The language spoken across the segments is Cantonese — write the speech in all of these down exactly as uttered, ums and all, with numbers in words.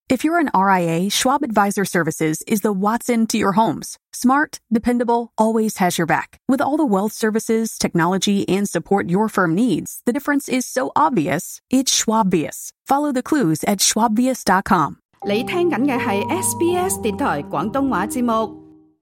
If you're an R I A, Schwab Advisor Services is the Watson to your homes. Smart, dependable, always has your back. With all the wealth services, technology, and support your firm needs, the difference is so obvious, it's Schwabvius. Follow the clues at schwabvius dot com. 你聽緊嘅係 S B S 電台廣東話節目。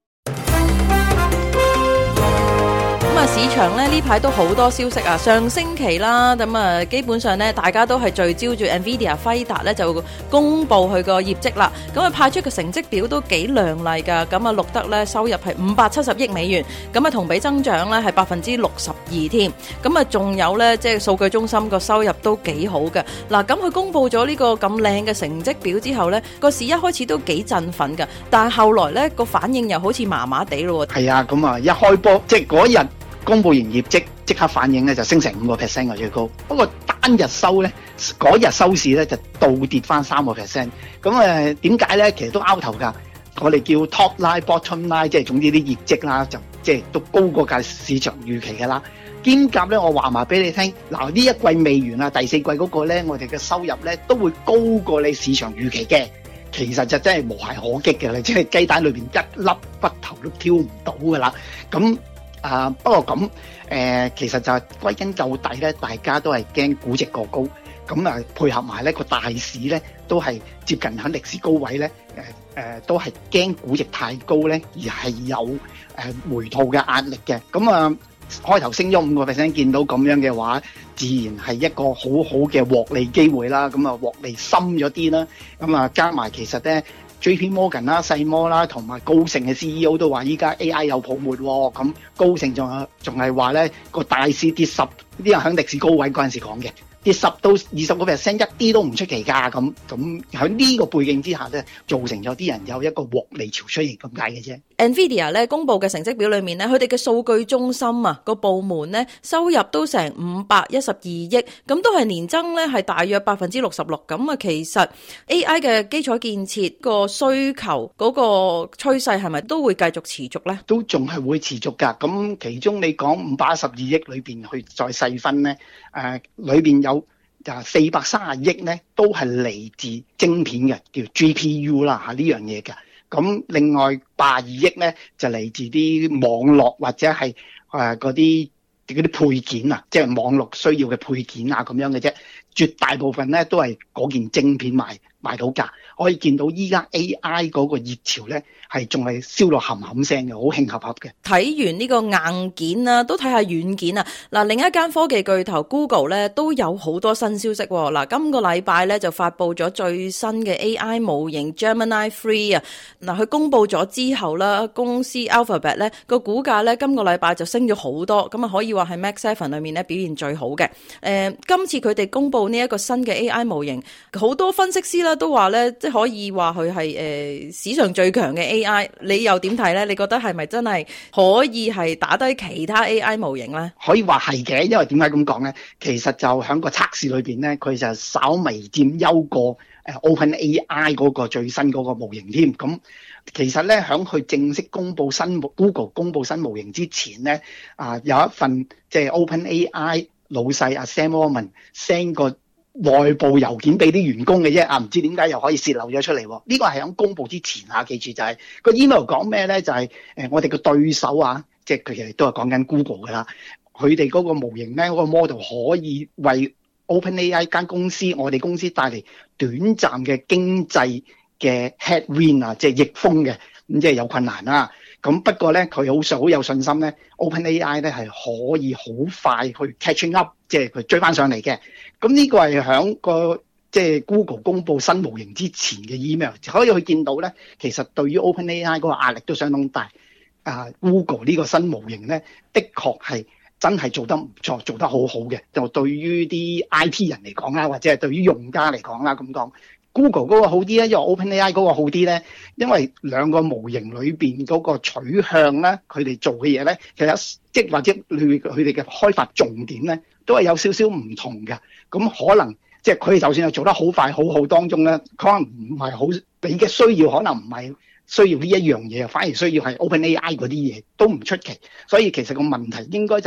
咁啊，市場咧呢排都好多消息啊！上星期啦，咁啊基本上咧大家都係聚焦住 Nvidia 輝達咧就公布佢個業績啦。咁啊派出嘅成績表都幾亮麗㗎。咁啊錄得咧收入係五百七十億美元，咁啊同比增長咧係百分之六十二添。咁啊仲有咧即係數據中心個收入都幾好嘅。嗱，咁佢公布咗呢個咁靚嘅成績表之後咧，個市一開始都幾振奮㗎，但係後來咧個反應又好似麻麻地咯。 係啊，咁啊一開波即係嗰日公佈完業績，即刻反應咧就升成五個 percent 嘅最高。不過單日收咧，嗰日收市咧就倒跌翻三個 percent。咁誒點解咧？其實都拗頭㗎。我哋叫 top line、bottom line， 即係總之啲業績啦，就即係都高過價市場預期㗎啦。兼夾咧，我話埋俾你聽，嗱呢一季未完啊，第四季嗰個咧，我哋嘅收入咧都會高過你市場預期嘅。其實就真係無懈可擊嘅啦，即係雞蛋裏邊一粒骨頭都挑唔到㗎啦。咁啊，不過咁誒、呃，其實就係歸根究底咧，大家都係驚估值過高，咁啊配合埋呢個大市咧都係接近喺歷史高位咧，誒、呃、誒、呃、都係驚估值太高咧，而係有誒、呃、回吐嘅壓力嘅。咁啊開頭升咗五個 percent， 見到咁樣嘅話，自然係一個好好嘅獲利機會啦。咁啊獲利深咗啲啦，咁啊加埋其實咧。J P Morgan 啦、世摩啦，同埋高盛嘅 C E O 都話依家 A I 有泡沫喎，咁高盛仲仲係話咧個大市跌十，啲人喺歷史高位嗰陣時講嘅，跌十到二十個 percent 一啲都唔出奇㗎，咁咁喺呢個背景之下咧，造成咗啲人有一個獲利潮出現咁解嘅啫。 Nvidia 咧公布嘅成績表裏面咧，佢哋嘅數據中心啊個部門咧收入都成五百一十二億，咁都係年增咧係大約百分之六十六。咁啊，其實 A I 嘅基礎建設個需求嗰個趨勢係咪都會繼續持續咧？ 都仲係會持續㗎。咁其中你講五百一十二億裏邊去再細分咧，誒、呃、裏邊有啊四百三十億咧都係嚟自晶片嘅，叫 G P U 啦嚇呢樣嘢嘅。咁另外八十二億咧就嚟自啲網絡或者係誒嗰啲嗰啲配件啊，即係網絡需要嘅配件啊咁樣嘅啫。絕大部分咧都係嗰件晶片賣賣到價。可以見到依家 A I 嗰個熱潮咧係仲係燒到冚冚聲嘅，好興合合嘅。 睇完呢個硬件啊，都睇下軟件啊。嗱，另一間科技巨頭 Google 咧都有好多新消息。嗱，今個禮拜咧就發布咗最新嘅 A I 模型 Gemini Three 啊。嗱，佢公布咗之後啦，公司 Alphabet 咧個股價咧今個禮拜就升咗好多，咁啊可以話係 Mac Seven 裏面咧表現最好嘅。誒、呃，今次佢哋公布呢一個新嘅 A I 模型，好多分析師啦都話咧，即係可以話佢係誒史上最強嘅 A I。你又點睇咧？你覺得係咪真係可以係打低其他 A I 模型咧？ 可以話係嘅，因為點解咁講咧？其實就喺個測試裏邊咧，佢就稍微佔優過誒 OpenAI 嗰個最新嗰個模型添。咁其實咧，喺佢正式公布新 Google 公布新模型之前咧，啊有一份即係 OpenAI 老細阿 Sam Altman send 個內部郵件俾啲員工嘅啫，啊唔知點解又可以泄漏咗出嚟喎？呢個係喺公佈之前嚇，記住就係個 email 講咩咧？就係誒我哋嘅對手啊，即係佢其實都係講緊 Google 噶啦，佢哋嗰個模型咧，嗰個 model 可以為 OpenAI 間公司，我哋公司帶嚟短暫嘅經濟嘅 headwind 啊，即係逆風嘅，咁即係有困難啦。咁不過咧，佢好想好有信心咧 ，OpenAI 咧係可以好快去 catching up，即係佢追翻上嚟嘅。咁呢個係響個即係 Google 公布新模型之前嘅 email， 可以去見到咧，其實對於 OpenAI 嗰個壓力都相當大。啊 ，Google 呢個新模型咧，的確係真係做得唔錯，做得好好嘅。就對於啲 I T 人嚟講啦，或者係對於用家嚟講啦，咁講。Google 嗰個好啲咧，因為 OpenAI 嗰個好啲咧，因為兩個模型裏邊嗰個取向咧，佢哋做嘅嘢咧，其實即係或者佢佢哋嘅開發重點咧，都係有少少唔同嘅。咁可能即係佢哋就算係做得好快好好當中咧，可能唔係好你嘅需要，可能唔係需要呢一樣嘢，反而需要係 OpenAI 嗰啲嘢，都唔出奇。所以其實個問題應該就係、是、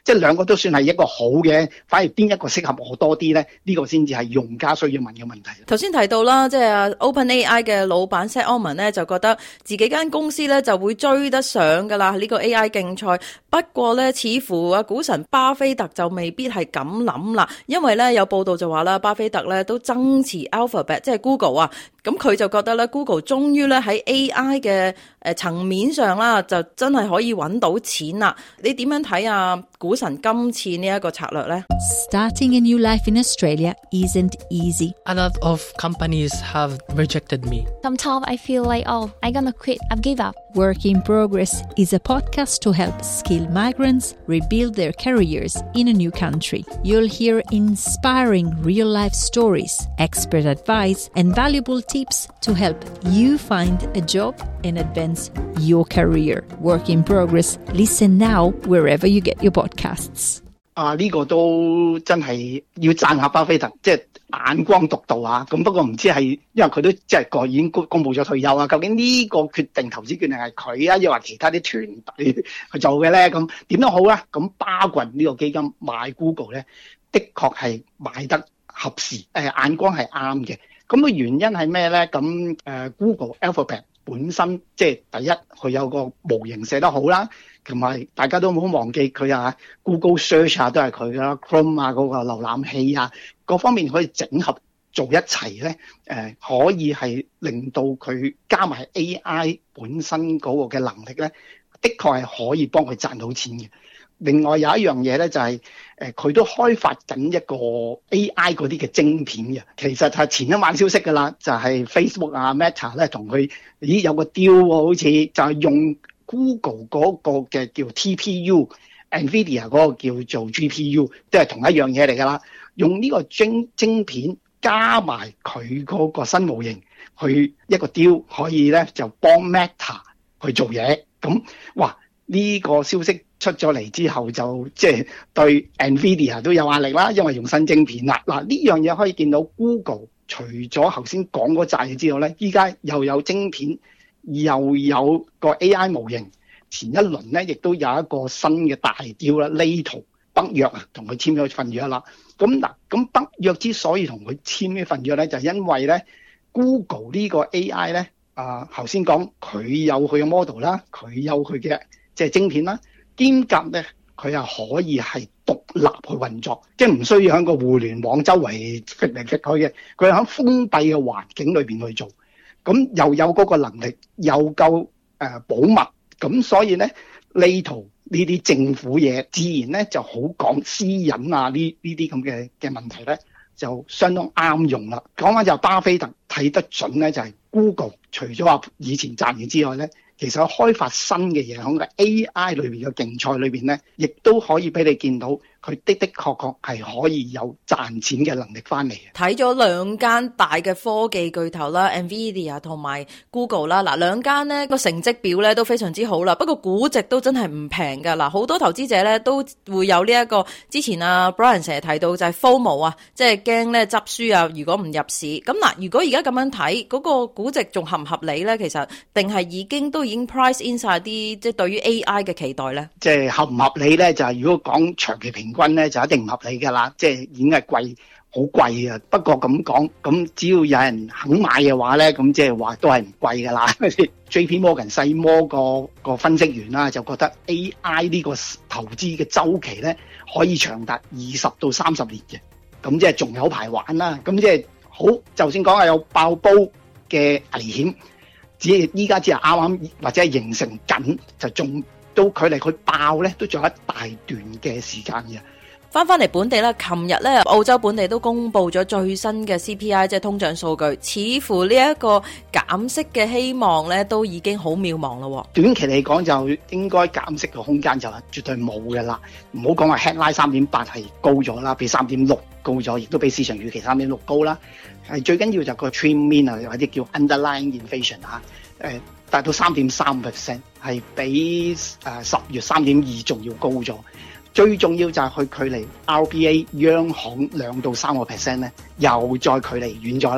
即係兩個都算係一個好嘅，反而邊一個適合我多啲咧？呢、這個先至係用家需要問嘅問題。 頭先提到啦，即係 OpenAI 嘅老闆 Sam Altman 咧，就覺得自己間公司咧就會追得上噶啦呢個 A I 競賽。不過咧，似乎啊股神巴菲特就未必係咁諗啦，因為咧有報道就話啦，巴菲特咧都增持 Alphabet， 即係 Google 啊。咁佢就覺得咧 Google 終於咧喺 A I 嘅誒層面上啦，就真係可以揾到錢啦。你點樣睇啊股神今次呢一個策略呢？ Starting a new life in Australia isn't easy. A lot of companies have rejected me. Sometimes I feel like, oh, I'm gonna quit, I've give up. Work in Progress is a podcast to help skilled migrants rebuild their careers in a new country. You'll hear inspiring real-life stories, expert advice, and valuable tips to help you find a job and advance your career. Work in Progress. Listen now wherever you get your podcasts. 啊，呢、這個都真係要讚下巴菲特，即係眼光獨到啊！咁不過唔知係因為佢都即係個已經公公佈咗退休啊，究竟呢個決定投資決定係佢啊，又話其他啲團隊去做嘅咧？咁點都好啦，咁巴郡呢個基金買 Google 咧，的確係買得合時，誒眼光係啱嘅。咁個原因係咩咧？咁誒 Google Alphabet 本身即係第一，佢有個模型寫得好啦。同埋大家都唔好忘記佢啊 ，Google Search 啊都係佢啦 ，Chrome 啊嗰個瀏覽器啊，各方面可以整合做一齊咧，誒、呃、可以係令到佢加埋 A I 本身嗰個嘅能力咧，的確係可以幫佢賺到錢嘅。另外有一樣嘢咧就係誒佢都開發緊一個 A I 嗰啲嘅晶片嘅，其實係前一晚消息㗎啦，就係、是、Facebook 啊 Meta 咧同佢咦有個 deal 喎，好似就係用 Google 嗰個嘅叫 T P U，Nvidia 嗰個叫做 G P U， 都係同一樣嘢嚟㗎啦。用呢個晶晶片加埋佢嗰個新模型，去一個 deal 可以咧就幫 Meta 去做嘢。咁哇呢、這個消息出咗嚟之後就，就即係對 Nvidia 都有壓力啦，因為用新晶片啦。嗱呢樣嘢可以見到 Google 除咗頭先講嗰扎嘢之後咧，依家又有晶片。又有個 A I 模型，前一輪咧亦都有一個新嘅大 deal 啦 ，Lato 北約啊，同佢簽咗份約啦。咁嗱，咁北約之所以同佢簽呢份約咧，就係、因為咧 Google 呢個 A I 咧，啊頭先講佢有佢嘅 model 啦，佢有佢嘅即係晶片啦，兼夾咧佢係可以係獨立去運作，即係唔需要喺個互聯網周圍揈嚟揈去嘅，佢係喺封閉嘅環境裏邊去做。咁又有嗰個能力，又夠誒、呃、保密，咁所以咧呢圖呢啲政府嘢，自然咧就好講私隱啊，呢呢啲咁嘅嘅問題咧，就相當啱用啦。講翻就巴菲特睇得準咧，就係、是、Google 除咗話以前賺錢之外咧，其實開發新嘅嘢喺個 A I 裏邊嘅競賽裏邊咧，亦都可以俾你見到佢的的確確係可以有賺錢嘅能力翻嚟。 睇咗兩間大嘅科技巨頭啦 ，Nvidia 同埋 Google 啦，嗱兩間呢個成績表咧都非常之好啦，不過估值都真係唔平噶。嗱好多投資者咧都會有呢、這、一個之前啊 Brian 成日提到就係 FOMO 啊，即係驚咧執輸啊，如果唔入市。咁嗱，如果而家咁樣睇，嗰、那個估值仲合唔合理咧？其實定係已經都已經 price in 晒啲即係對於 A I 嘅期待咧？即係合唔合理咧？就係、是、如果講長期平均咧，就一定唔合理㗎啦。即係已經係貴，好貴啊！不過咁講，咁只要有人肯買嘅話咧，咁即係話都係唔貴㗎啦。J P Morgan 細摩個個分析員啦，就覺得 A I 呢個投資嘅週期咧，可以長達二十到三十年嘅。咁即係仲有排玩啦。咁即係好，就算講係有爆煲嘅危險，只係依家只係啱啱或者係形成緊，就仲都距離佢爆咧，都仲有一大段嘅時間嘅。 翻翻嚟本地啦，琴日咧澳洲本地都公布咗最新嘅 C P I， 即係通脹數據，似乎呢一個減息嘅希望咧都已經好渺茫咯。 短期嚟講就應該減息嘅空間就絕對冇嘅啦。唔好講話 headline 三點八係高咗啦，比三點六高咗，亦都比市場預期三點六高啦。係最緊要就個 trend mean 啊，或者叫 underlying inflation 嚇，誒達到三點三 percent， 係比誒十月三點二仲要高咗。最重要就係佢距離 R B A 央行兩到三個 percent 咧，又再距離遠咗啦。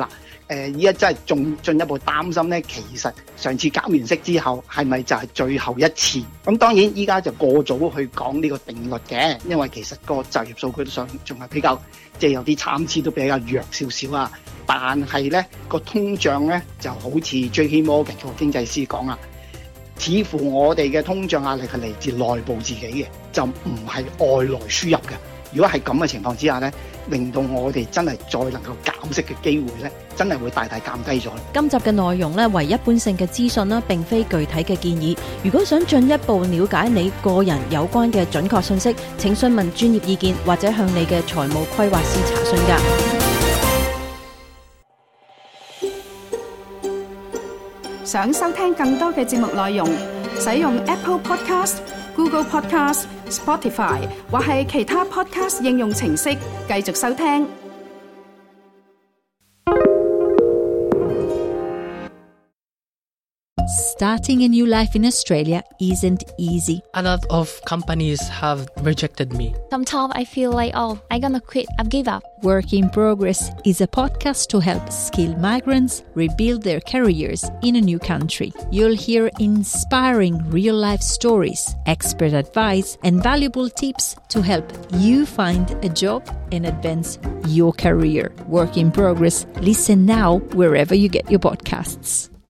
誒依家真係仲進一步擔心咧，其實上次減完息之後係咪就係最後一次？咁當然依家就過早去講呢個定律嘅，因為其實個就業數據上仲係比較即係有啲參差都比較弱少少啊。但係咧個通脹咧就好似 J P Morgan 個經濟師講啊，似乎我哋嘅通脹壓力係嚟自內部自己嘅，就唔係外來輸入嘅。如果係咁嘅情況之下咧，令到我哋真係再能夠減息嘅機會咧，真係會大大減低咗。 今集嘅內容咧為一般性嘅資訊啦，並非具體嘅建議。如果想進一步了解你個人有關嘅準確信息，請詢問專業意見或者向你嘅財務規劃師查詢㗎。 想收聽更多嘅節目內容，使用 Apple Podcast、Google Podcast、Spotify 或係其他 Podcast 應用程式繼續收聽。 Starting a new life in Australia isn't easy. A lot of companies have rejected me. Sometimes I feel like, oh, I'm gonna quit. I've give up. Work in Progress is a podcast to help skilled migrants rebuild their careers in a new country. You'll hear inspiring real-life stories, expert advice, and valuable tips to help you find a job and advance your career. Work in Progress. Listen now wherever you get your podcasts.